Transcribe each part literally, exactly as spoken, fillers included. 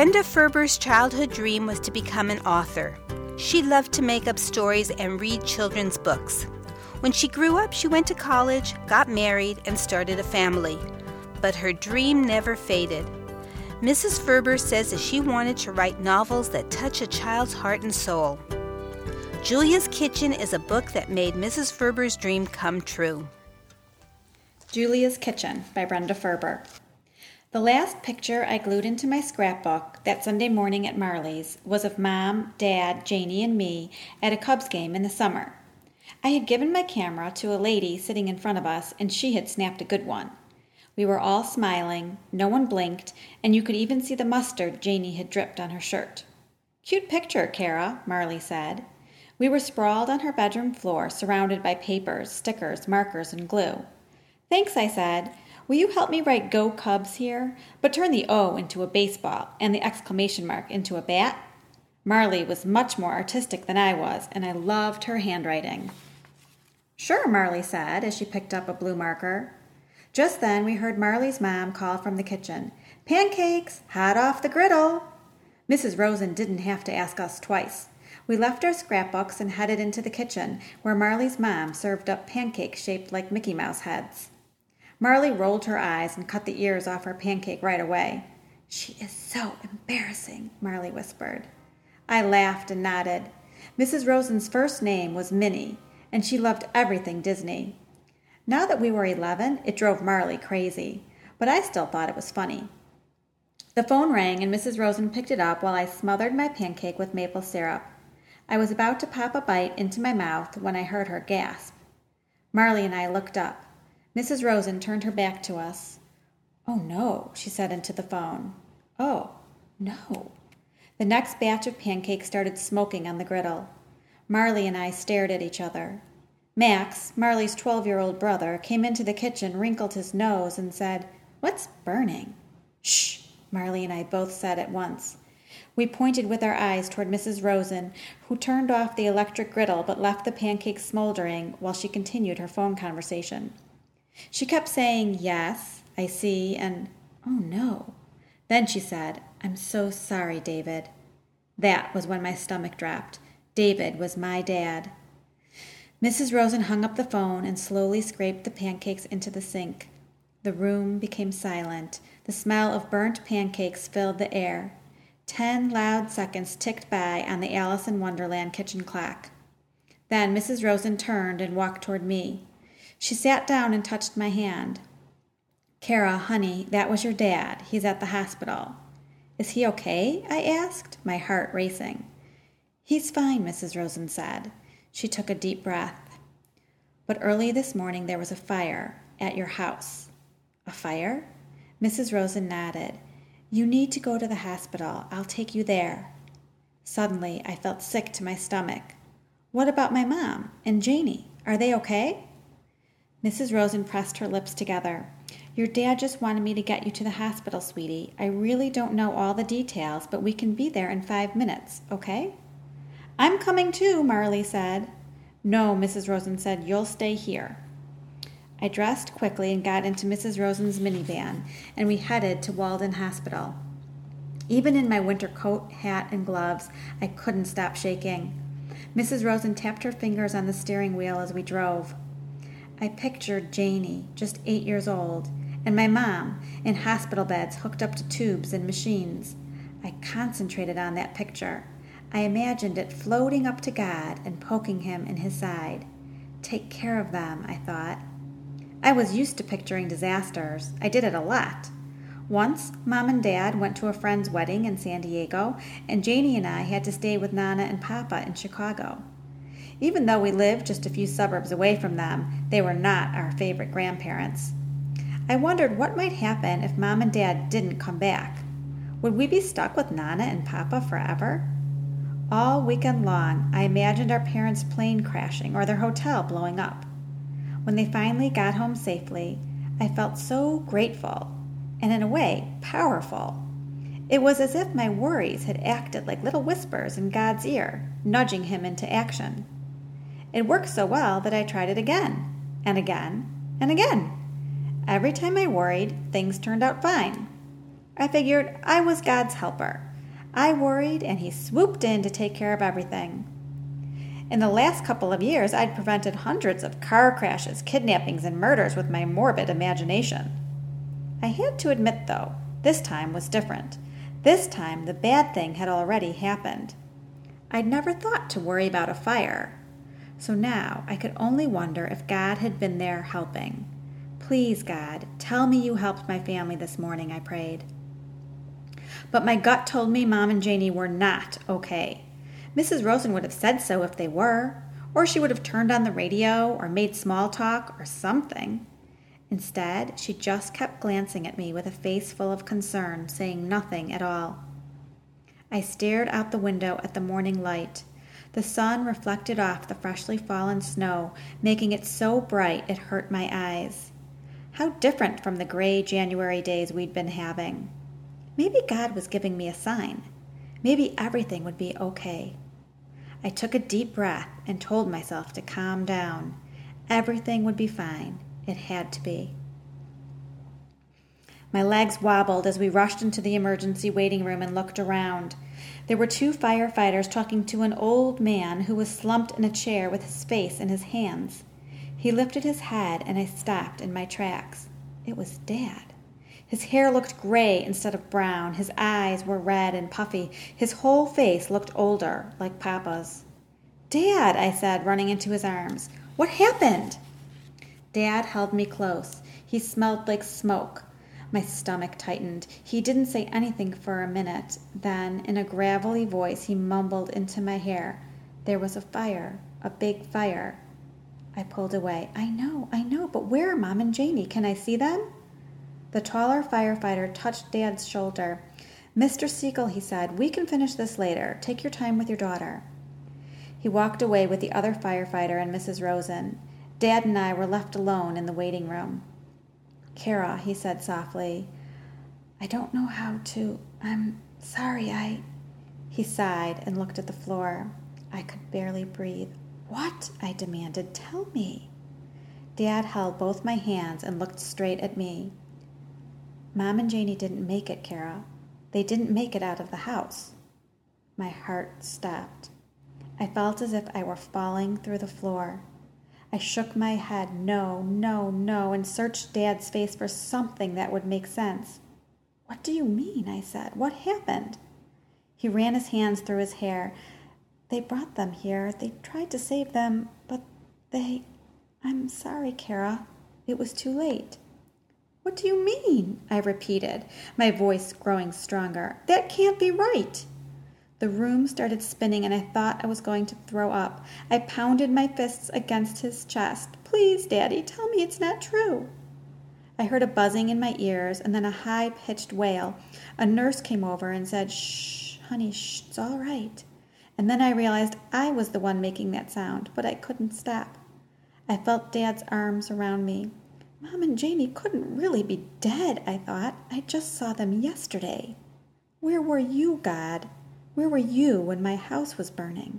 Brenda Ferber's childhood dream was to become an author. She loved to make up stories and read children's books. When she grew up, she went to college, got married, and started a family. But her dream never faded. Missus Ferber says that she wanted to write novels that touch a child's heart and soul. Julia's Kitchen is a book that made Missus Ferber's dream come true. Julia's Kitchen by Brenda Ferber. The last picture I glued into my scrapbook that Sunday morning at Marley's was of Mom, Dad, Janie, and me at a Cubs game in the summer. I had given my camera to a lady sitting in front of us, and she had snapped a good one. We were all smiling, no one blinked, and you could even see the mustard Janie had dripped on her shirt. "Cute picture, Kara," Marley said. We were sprawled on her bedroom floor, surrounded by papers, stickers, markers, and glue. "Thanks," I said. "Will you help me write Go Cubs here, but turn the O into a baseball and the exclamation mark into a bat?" Marley was much more artistic than I was, and I loved her handwriting. "Sure," Marley said as she picked up a blue marker. Just then we heard Marley's mom call from the kitchen, "Pancakes, hot off the griddle." Missus Rosen didn't have to ask us twice. We left our scrapbooks and headed into the kitchen, where Marley's mom served up pancakes shaped like Mickey Mouse heads. Marley rolled her eyes and cut the ears off her pancake right away. "She is so embarrassing," Marley whispered. I laughed and nodded. Missus Rosen's first name was Minnie, and she loved everything Disney. Now that we were eleven, it drove Marley crazy, but I still thought it was funny. The phone rang, and Missus Rosen picked it up while I smothered my pancake with maple syrup. I was about to pop a bite into my mouth when I heard her gasp. Marley and I looked up. Missus Rosen turned her back to us. "Oh, no," she said into the phone. "Oh, no." The next batch of pancakes started smoking on the griddle. Marley and I stared at each other. Max, Marley's twelve-year-old brother, came into the kitchen, wrinkled his nose, and said, "What's burning?" "Shh," Marley and I both said at once. We pointed with our eyes toward Missus Rosen, who turned off the electric griddle but left the pancakes smoldering while she continued her phone conversation. She kept saying, "Yes, I see," and "Oh, no." Then she said, "I'm so sorry, David." That was when my stomach dropped. David was my dad. Missus Rosen hung up the phone and slowly scraped the pancakes into the sink. The room became silent. The smell of burnt pancakes filled the air. Ten loud seconds ticked by on the Alice in Wonderland kitchen clock. Then Missus Rosen turned and walked toward me. She sat down and touched my hand. "Kara, honey, that was your dad. He's at the hospital." "Is he okay?" I asked, my heart racing. "He's fine," Missus Rosen said. She took a deep breath. "But early this morning there was a fire at your house." "A fire?" Missus Rosen nodded. "You need to go to the hospital. I'll take you there." Suddenly, I felt sick to my stomach. "What about my mom and Janie? Are they okay?" Missus Rosen pressed her lips together. "Your dad just wanted me to get you to the hospital, sweetie. I really don't know all the details, but we can be there in five minutes, okay?" "I'm coming too," Marley said. "No," Missus Rosen said, "you'll stay here." I dressed quickly and got into Missus Rosen's minivan, and we headed to Walden Hospital. Even in my winter coat, hat, and gloves, I couldn't stop shaking. Missus Rosen tapped her fingers on the steering wheel as we drove. I pictured Janie, just eight years old, and my mom, in hospital beds hooked up to tubes and machines. I concentrated on that picture. I imagined it floating up to God and poking him in his side. Take care of them, I thought. I was used to picturing disasters. I did it a lot. Once, Mom and Dad went to a friend's wedding in San Diego, and Janie and I had to stay with Nana and Papa in Chicago. Even though we lived just a few suburbs away from them, they were not our favorite grandparents. I wondered what might happen if Mom and Dad didn't come back. Would we be stuck with Nana and Papa forever? All weekend long, I imagined our parents' plane crashing or their hotel blowing up. When they finally got home safely, I felt so grateful and, in a way, powerful. It was as if my worries had acted like little whispers in God's ear, nudging him into action. It worked so well that I tried it again, and again, and again. Every time I worried, things turned out fine. I figured I was God's helper, I worried, and he swooped in to take care of everything. In the last couple of years, I'd prevented hundreds of car crashes, kidnappings, and murders with my morbid imagination. I had to admit, though, this time was different. This time, the bad thing had already happened. I'd never thought to worry about a fire. So now I could only wonder if God had been there helping. Please, God, tell me you helped my family this morning, I prayed. But my gut told me Mom and Janie were not okay. Missus Rosen would have said so if they were, or she would have turned on the radio or made small talk or something. Instead, she just kept glancing at me with a face full of concern, saying nothing at all. I stared out the window at the morning light. The sun reflected off the freshly fallen snow, making it so bright it hurt my eyes. How different from the gray January days we'd been having. Maybe God was giving me a sign. Maybe everything would be okay. I took a deep breath and told myself to calm down. Everything would be fine. It had to be. My legs wobbled as we rushed into the emergency waiting room and looked around. There were two firefighters talking to an old man who was slumped in a chair with his face in his hands. He lifted his head, and I stopped in my tracks. It was Dad. His hair looked gray instead of brown. His eyes were red and puffy. His whole face looked older, like Papa's. "Dad," I said, running into his arms. "What happened?" Dad held me close. He smelled like smoke. My stomach tightened. He didn't say anything for a minute. Then, in a gravelly voice, he mumbled into my hair, "There was a fire, a big fire." I pulled away. "I know, I know, but where are Mom and Janie? Can I see them?" The taller firefighter touched Dad's shoulder. "Mister Siegel," he said, "we can finish this later. Take your time with your daughter." He walked away with the other firefighter and Missus Rosen. Dad and I were left alone in the waiting room. "Kara," he said softly, "I don't know how to... I'm sorry, I..." He sighed and looked at the floor. I could barely breathe. "What?" I demanded. "Tell me." Dad held both my hands and looked straight at me. "Mom and Janie didn't make it, Kara. They didn't make it out of the house." My heart stopped. I felt as if I were falling through the floor. I shook my head, no, no, no, and searched Dad's face for something that would make sense. "What do you mean?" I said. "What happened?" He ran his hands through his hair. "They brought them here. They tried to save them, but they... I'm sorry, Kara. It was too late." "What do you mean?" I repeated, my voice growing stronger. "That can't be right." The room started spinning, and I thought I was going to throw up. I pounded my fists against his chest. "Please, Daddy, tell me it's not true." I heard a buzzing in my ears, and then a high-pitched wail. A nurse came over and said, "Shh, honey, shh, it's all right." And then I realized I was the one making that sound, but I couldn't stop. I felt Dad's arms around me. Mom and Janie couldn't really be dead, I thought. I just saw them yesterday. Where were you, God? Where were you when my house was burning?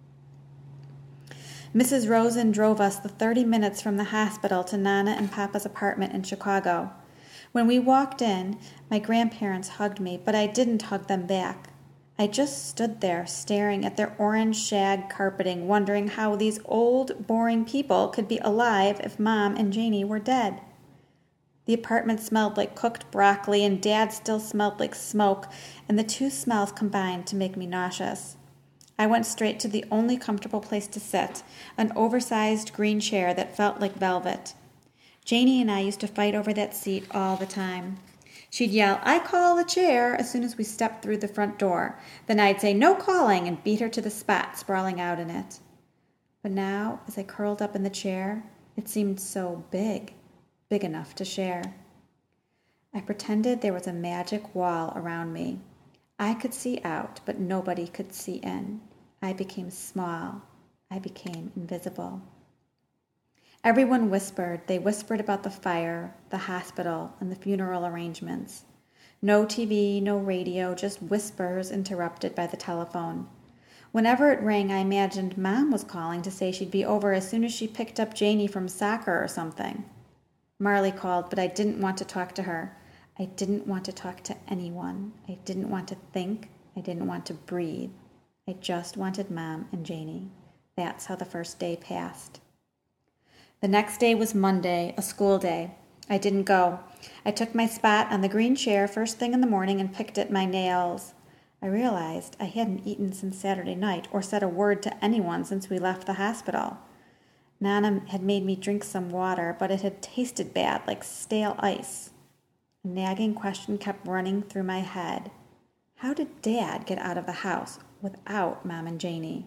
Missus Rosen drove us the thirty minutes from the hospital to Nana and Papa's apartment in Chicago. When we walked in, my grandparents hugged me, but I didn't hug them back. I just stood there staring at their orange shag carpeting, wondering how these old, boring people could be alive if Mom and Janie were dead. The apartment smelled like cooked broccoli, and Dad still smelled like smoke, and the two smells combined to make me nauseous. I went straight to the only comfortable place to sit, an oversized green chair that felt like velvet. Janie and I used to fight over that seat all the time. She'd yell, "I call the chair," as soon as we stepped through the front door. Then I'd say, "No calling," and beat her to the spot, sprawling out in it. But now, as I curled up in the chair, it seemed so big. Big enough to share. I pretended there was a magic wall around me. I could see out, but nobody could see in. I became small. I became invisible. Everyone whispered. They whispered about the fire, the hospital, and the funeral arrangements. No T V, no radio, just whispers interrupted by the telephone. Whenever it rang, I imagined Mom was calling to say she'd be over as soon as she picked up Janie from soccer or something. Marley called, but I didn't want to talk to her. I didn't want to talk to anyone. I didn't want to think. I I didn't want to breathe. I just wanted Mom and Janie. That's how the first day passed. The next day was Monday, a school day. I didn't go. I took my spot on the green chair first thing in the morning and picked at my nails. I realized I hadn't eaten since Saturday night or said a word to anyone since we left the hospital. Nana had made me drink some water, but it had tasted bad, like stale ice. A nagging question kept running through my head. How did Dad get out of the house without Mom and Janie?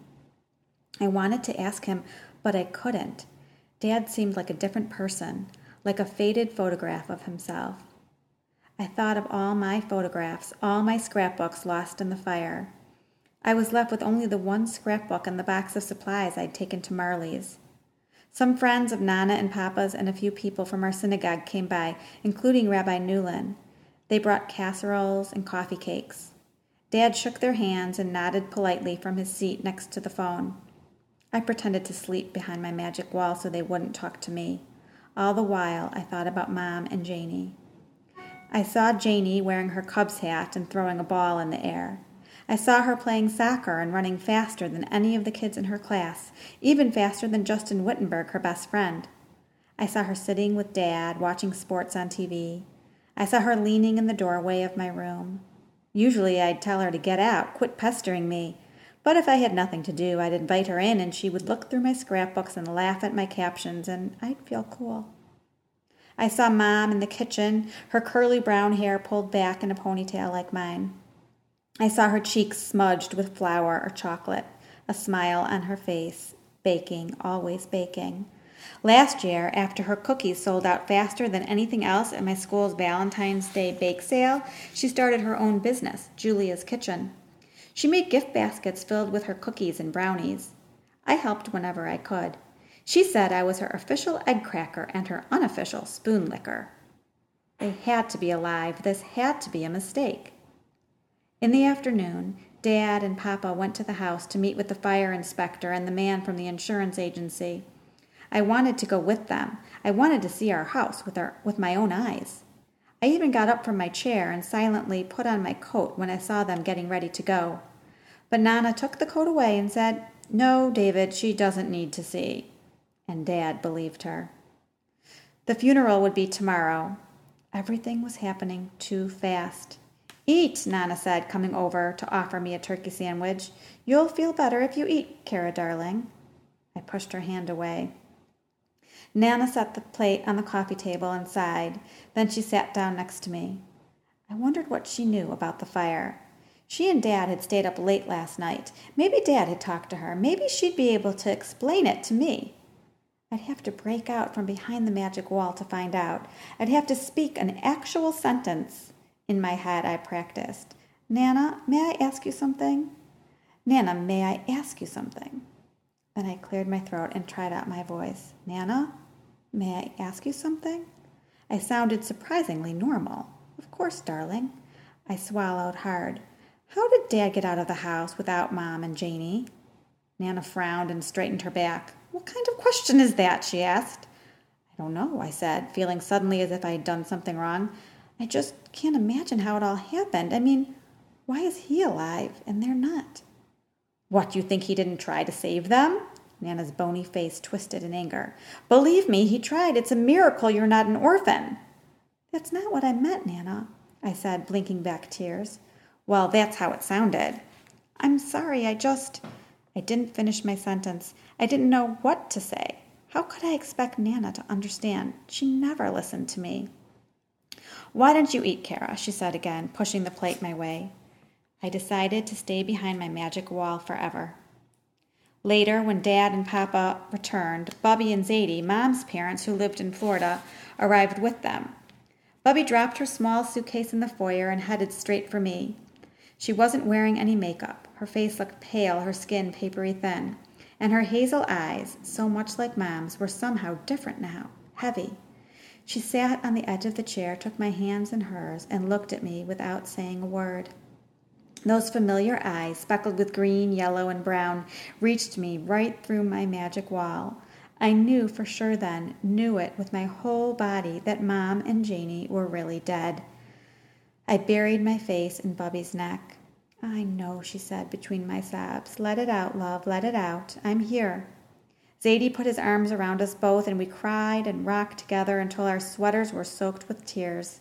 I wanted to ask him, but I couldn't. Dad seemed like a different person, like a faded photograph of himself. I thought of all my photographs, all my scrapbooks lost in the fire. I was left with only the one scrapbook and the box of supplies I'd taken to Marley's. Some friends of Nana and Papa's and a few people from our synagogue came by, including Rabbi Newland. They brought casseroles and coffee cakes. Dad shook their hands and nodded politely from his seat next to the phone. I pretended to sleep behind my magic wall so they wouldn't talk to me. All the while, I thought about Mom and Janie. I saw Janie wearing her Cubs hat and throwing a ball in the air. I saw her playing soccer and running faster than any of the kids in her class, even faster than Justin Wittenberg, her best friend. I saw her sitting with Dad, watching sports on T V. I saw her leaning in the doorway of my room. Usually I'd tell her to get out, quit pestering me. But if I had nothing to do, I'd invite her in and she would look through my scrapbooks and laugh at my captions, and I'd feel cool. I saw Mom in the kitchen, her curly brown hair pulled back in a ponytail like mine. I saw her cheeks smudged with flour or chocolate, a smile on her face, baking, always baking. Last year, after her cookies sold out faster than anything else at my school's Valentine's Day bake sale, she started her own business, Julia's Kitchen. She made gift baskets filled with her cookies and brownies. I helped whenever I could. She said I was her official egg cracker and her unofficial spoon licker. They had to be alive. This had to be a mistake. In the afternoon, Dad and Papa went to the house to meet with the fire inspector and the man from the insurance agency. I wanted to go with them. I wanted to see our house with our, with my own eyes. I even got up from my chair and silently put on my coat when I saw them getting ready to go. But Nana took the coat away and said, "No, David, she doesn't need to see." And Dad believed her. The funeral would be tomorrow. Everything was happening too fast. "Eat," Nana said, coming over to offer me a turkey sandwich. "You'll feel better if you eat, Kara, darling." I pushed her hand away. Nana set the plate on the coffee table and sighed. Then she sat down next to me. I wondered what she knew about the fire. She and Dad had stayed up late last night. Maybe Dad had talked to her. Maybe she'd be able to explain it to me. I'd have to break out from behind the magic wall to find out. I'd have to speak an actual sentence. In my head, I practiced. "Nana, may I ask you something? Nana, may I ask you something?" Then I cleared my throat and tried out my voice. "Nana, may I ask you something?" I sounded surprisingly normal. "Of course, darling." I swallowed hard. "How did Dad get out of the house without Mom and Janie?" Nana frowned and straightened her back. "What kind of question is that?" she asked. "I don't know," I said, feeling suddenly as if I had done something wrong. "I just can't imagine how it all happened. I mean, why is he alive and they're not?" "What, you think he didn't try to save them?" Nana's bony face twisted in anger. "Believe me, he tried. It's a miracle you're not an orphan." "That's not what I meant, Nana," I said, blinking back tears. "Well, that's how it sounded." "I'm sorry, I just—" I didn't finish my sentence. I didn't know what to say. How could I expect Nana to understand? She never listened to me. "Why don't you eat, Kara?" she said again, pushing the plate my way. I decided to stay behind my magic wall forever. Later, when Dad and Papa returned, Bubby and Zadie, Mom's parents who lived in Florida, arrived with them. Bubby dropped her small suitcase in the foyer and headed straight for me. She wasn't wearing any makeup. Her face looked pale, her skin papery thin, and her hazel eyes, so much like Mom's, were somehow different now, heavy. She sat on the edge of the chair, took my hands in hers, and looked at me without saying a word. Those familiar eyes, speckled with green, yellow, and brown, reached me right through my magic wall. I knew for sure then, knew it with my whole body, that Mom and Janie were really dead. I buried my face in Bubby's neck. I know, she said between my sobs. Let it out, love, let it out. I'm here. Zadie put his arms around us both, and we cried and rocked together until our sweaters were soaked with tears.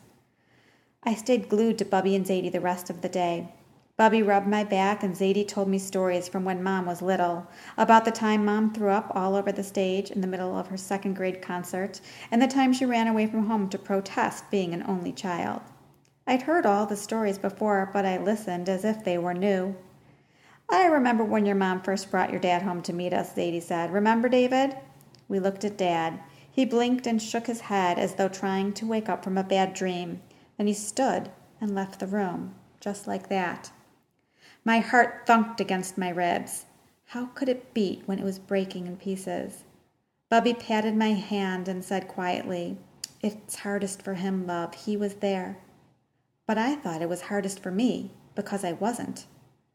I stayed glued to Bubby and Zadie the rest of the day. Bubby rubbed my back, and Zadie told me stories from when Mom was little, about the time Mom threw up all over the stage in the middle of her second grade concert, and the time she ran away from home to protest being an only child. I'd heard all the stories before, but I listened as if they were new. I remember when your mom first brought your dad home to meet us, Zadie said. Remember, David? We looked at Dad. He blinked and shook his head as though trying to wake up from a bad dream. Then he stood and left the room, just like that. My heart thunked against my ribs. How could it beat when it was breaking in pieces? Bubby patted my hand and said quietly, It's hardest for him, love. He was there. But I thought it was hardest for me, because I wasn't.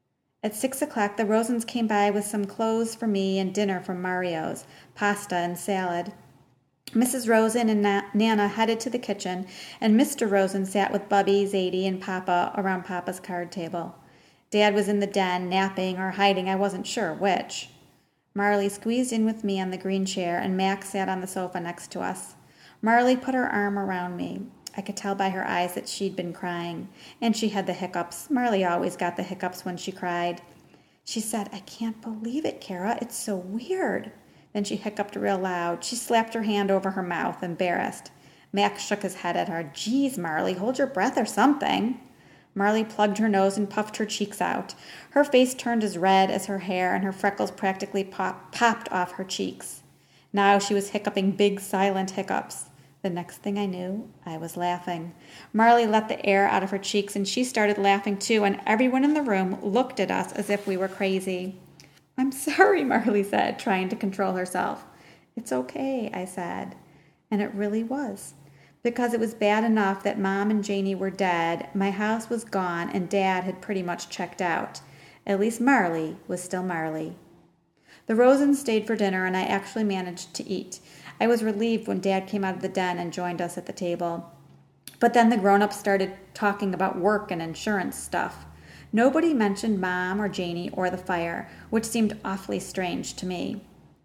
At six o'clock, the Rosens came by with some clothes for me and dinner from Mario's, pasta and salad. Missus Rosen and Na- Nana headed to the kitchen, and Mister Rosen sat with Bubby, Zadie, and Papa around Papa's card table. Dad was in the den, napping or hiding, I wasn't sure which. Marley squeezed in with me on the green chair, and Max sat on the sofa next to us. Marley put her arm around me. I could tell by her eyes that she'd been crying, and she had the hiccups. Marley always got the hiccups when she cried. She said, I can't believe it, Kara. It's so weird. Then she hiccuped real loud. She slapped her hand over her mouth, embarrassed. Max shook his head at her. Geez, Marley, hold your breath or something. Marley plugged her nose and puffed her cheeks out. Her face turned as red as her hair, and her freckles practically pop- popped off her cheeks. Now she was hiccuping big, silent hiccups. The next thing I knew, I was laughing. Marley let the air out of her cheeks, and she started laughing too, and everyone in the room looked at us as if we were crazy. I'm sorry, Marley said, trying to control herself. It's okay, I said. And it really was. Because it was bad enough that Mom and Janie were dead, my house was gone, and Dad had pretty much checked out. At least Marley was still Marley. The Rosens stayed for dinner, and I actually managed to eat. I was relieved when Dad came out of the den and joined us at the table. But then the grown-ups started talking about work and insurance stuff. Nobody mentioned Mom or Janie or the fire, which seemed awfully strange to me.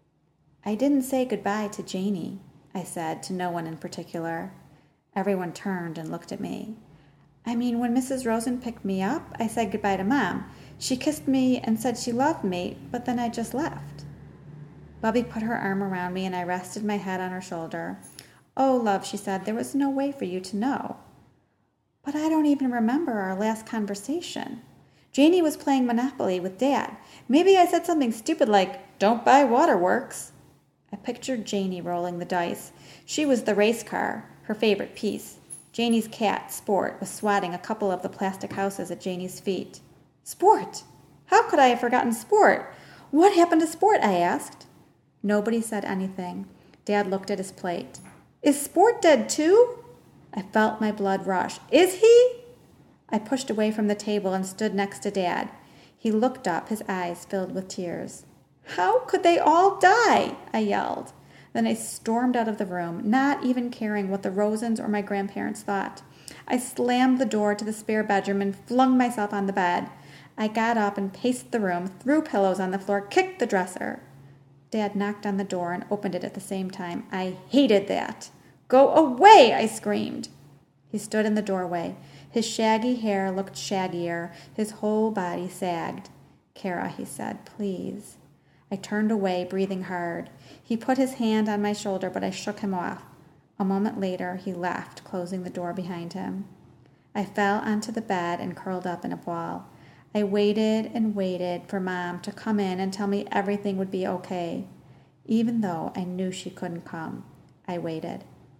I didn't say goodbye to Janie, I said to no one in particular. Everyone turned and looked at me. I mean, when Missus Rosen picked me up, I said goodbye to Mom. She kissed me and said she loved me, but then I just left. Bubby put her arm around me, and I rested my head on her shoulder. Oh, love, she said, there was no way for you to know. But I don't even remember our last conversation. Janie was playing Monopoly with Dad. Maybe I said something stupid like, don't buy waterworks. I pictured Janie rolling the dice. She was the race car, her favorite piece. Janie's cat, Sport, was swatting a couple of the plastic houses at Janie's feet. Sport! How could I have forgotten Sport? What happened to Sport? I asked. Nobody said anything. Dad looked at his plate. Is Sport dead too? I felt my blood rush. Is he? I pushed away from the table and stood next to Dad. He looked up, his eyes filled with tears. How could they all die? I yelled. Then I stormed out of the room, not even caring what the Rosens or my grandparents thought. I slammed the door to the spare bedroom and flung myself on the bed. I got up and paced the room, threw pillows on the floor, kicked the dresser. Dad knocked on the door and opened it at the same time. I hated that. Go away, I screamed. He stood in the doorway. His shaggy hair looked shaggier. His whole body sagged. Kara, he said, please. I turned away, breathing hard. He put his hand on my shoulder, but I shook him off. A moment later, he left, closing the door behind him. I fell onto the bed and curled up in a ball. I waited and waited for Mom to come in and tell me everything would be okay. Even though I knew she couldn't come, I waited.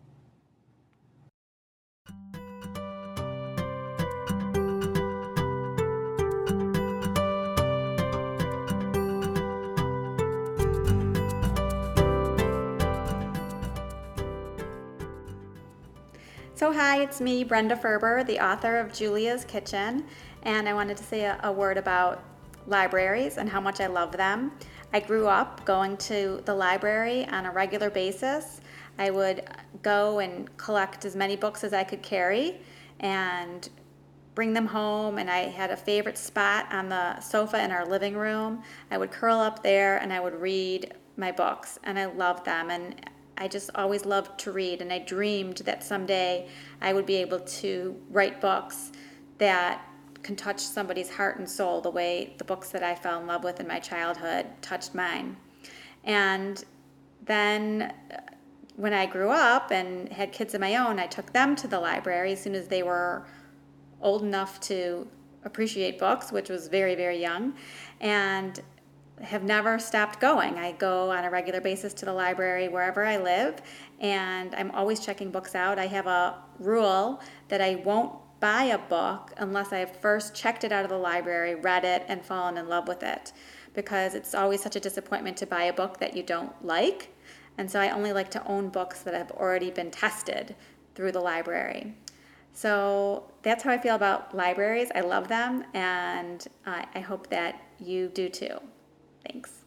So hi, it's me, Brenda Ferber, the author of Julia's Kitchen, and I wanted to say a, a word about libraries and how much I love them. I grew up going to the library on a regular basis. I would go and collect as many books as I could carry, and bring them home, and I had a favorite spot on the sofa in our living room. I would curl up there and I would read my books, and I loved them. And I just always loved to read, and I dreamed that someday I would be able to write books that can touch somebody's heart and soul the way the books that I fell in love with in my childhood touched mine. And then when I grew up and had kids of my own, I took them to the library as soon as they were old enough to appreciate books, which was very, very young, and have never stopped going. I go on a regular basis to the library wherever I live, and I'm always checking books out. I have a rule that I won't buy a book unless I have first checked it out of the library, read it, and fallen in love with it, because it's always such a disappointment to buy a book that you don't like. And so I only like to own books that have already been tested through the library. So that's how I feel about libraries. I love them, and uh, I hope that you do too. Thanks.